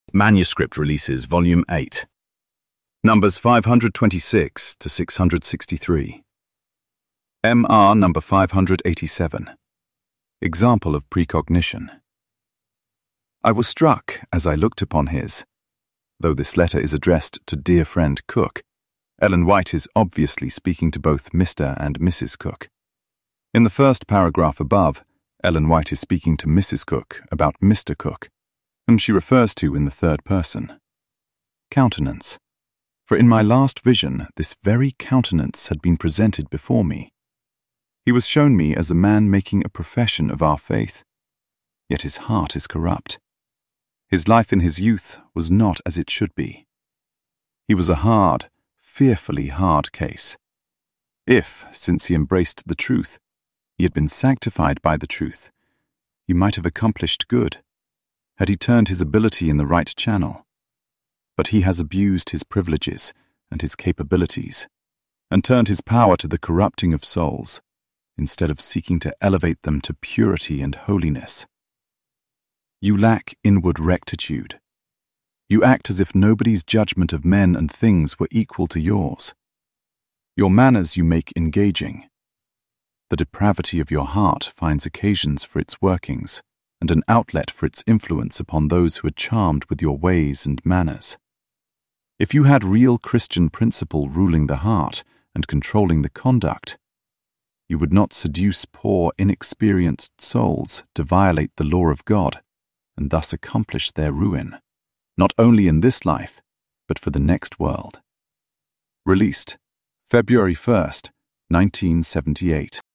Manuscript Releases, Volume 8. Numbers 526 to 663. MR number 587. Example of precognition. I was struck as I looked upon his. Though this letter is addressed to dear friend Cook, Ellen White is obviously speaking to both Mr. and Mrs. Cook. In the first paragraph above, Ellen White is speaking to Mrs. Cook about Mr. Cook, whom she refers to in the third person. Countenance. For in my last vision, this very countenance had been presented before me. He was shown me as a man making a profession of our faith, yet his heart is corrupt. His life in his youth was not as it should be. He was a hard, fearfully hard case. If, since he embraced the truth, he had been sanctified by the truth, he might have accomplished good, had he turned his ability in the right channel. But he has abused his privileges and his capabilities, and turned his power to the corrupting of souls, instead of seeking to elevate them to purity and holiness. You lack inward rectitude. You act as if nobody's judgment of men and things were equal to yours. Your manners you make engaging. The depravity of your heart finds occasions for its workings, and an outlet for its influence upon those who are charmed with your ways and manners. If you had real Christian principle ruling the heart and controlling the conduct, you would not seduce poor, inexperienced souls to violate the law of God, and thus accomplish their ruin, not only in this life, but for the next world. Released, February 1st, 1978.